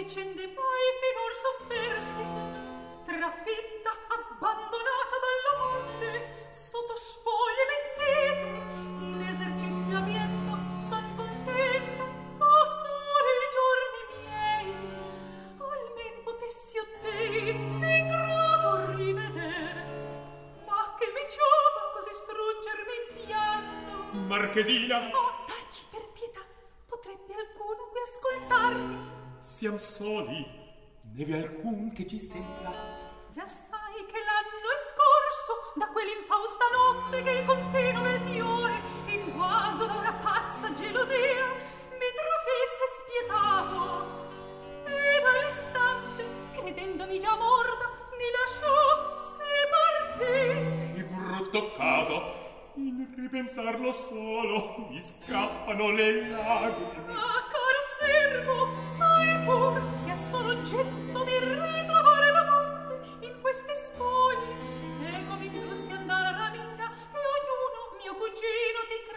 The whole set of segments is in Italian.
vicende mai finor soffersi, trafitta, abbandonata dalla morte, sotto spoglie mentite, in esercizio abietto, son contenta, passare i giorni miei, almen potessi a te ingrato rivedere, ma che mi giova così struggermi in pianto. Marchesina! Oh, taci per pietà, potrebbe alcuno qui ascoltarmi. Siam soli, ne vi alcun che ci senta. Già sai che l'anno è scorso da quell'infausta notte che il continuo del fiore, invaso da una pazza gelosia, mi trafesse spietato, e dall'istante, credendomi già morta, mi lasciò se partì. Che brutto caso! In ripensarlo solo mi scappano le lagrime. Ah, caro servo, sai pur che è solo oggetto di ritrovare l'amante in queste spoglie. Ecco mi indussi andare a raminga e ognuno mio cugino ti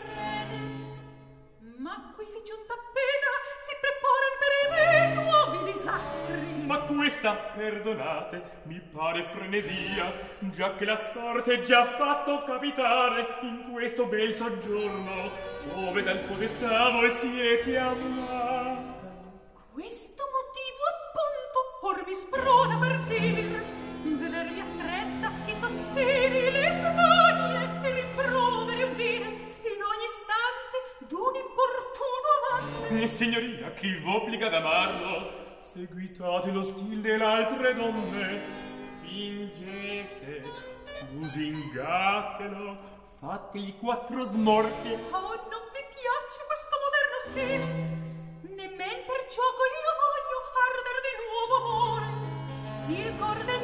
crede. Ma qui vi giunta appena si preparan per me nuovi disastri. Ma questa, perdonate, mi pare frenesia, già che la sorte è già fatto capitare in questo bel soggiorno, dove dal podestà voi siete amata. Questo motivo appunto or mi sprona a partir, vedervi stretta i sospiri, le smanie e rimproveri udire in ogni istante d'un importuno amante. Signorina, chi v'obbliga ad amarlo? Seguitate lo stil delle altre donne, fingete, lusingatelo, fategli 4 smorfie. Oh, non mi piace questo moderno stile, nemmen per gioco io voglio arder di nuovo amore. Il cor del